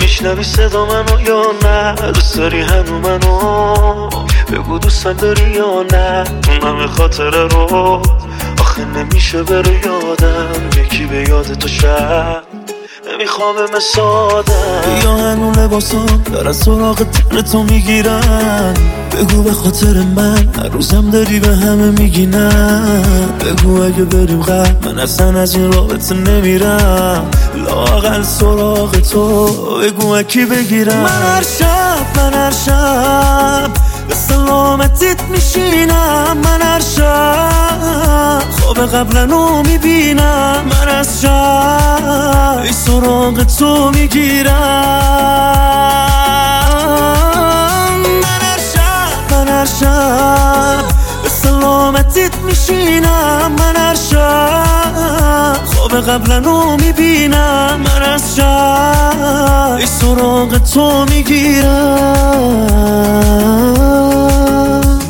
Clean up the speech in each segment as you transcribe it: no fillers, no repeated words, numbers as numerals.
میشنوی صدا منو یا نه؟ دوست داری هنو منو؟ بگو دوستم داری یا نه؟ اون همه خاطره رو آخه نمیشه بره یادم، یکی به یاد تو شب نمیخوام سادم. یا هنو لباسام دارن سراغ تن تو میگیرن، بگو به خاطر من هر روزم داری به همه میگی نه. بگو اگه بریم غرب من اصلا از این رابطه نمیرم، لااقل سراغ تو بگو اکی بگیرم. من هر شب به سلامتیت میشینم، من هر شب خواب قبلنو میبینم، من از شب ای سراغ تو میگیرم. من هر شب به سلامتیت میشینم، من هر شب خواب قبلنو میبینم، من از شب ای سراغ تو میگیرم.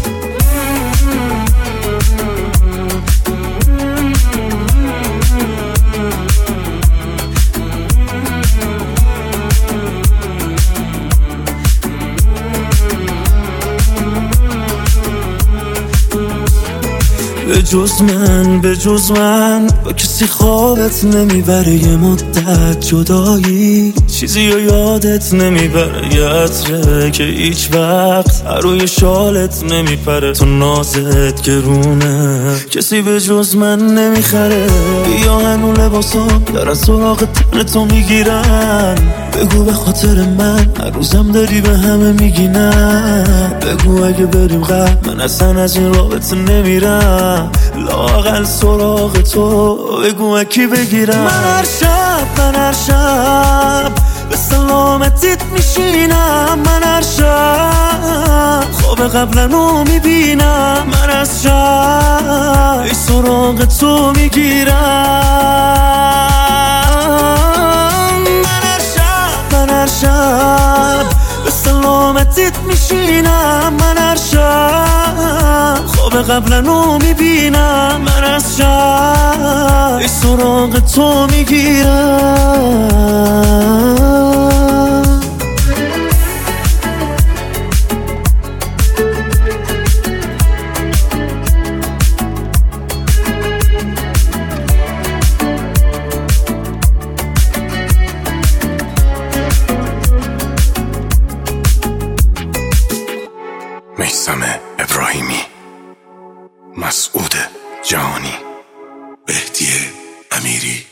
به جز من با کسی خوابت نمیبره، یه مدت جدایی چیزی رو یادت نمیبره، یه عطره که هیچ وقت روی شالت نمیپره، تو نازت گرونه کسی به جز من نمیخره. یا هنو لباسام دارن سراغ تن تو میگیرن، بگو به خاطر من هر روزم داری به همه میگی نه. بگو اگه بریم غرب من اصلا از این رابطه نمیرم، لااقل سراغ تو بگو اکی بگیرم. من هر شب به سلامتیت میشینم، من هر شب خواب قبلنو میبینم، من از شب ای سراغ تو میگیرم. من هر شب به سلامتیت میشینم، من هر شب خواب قبلنو میبینم، من از شب ای سراغ تو میگیرم. میثم ابراهیمی، مسعود جهانی، بهدی امیری.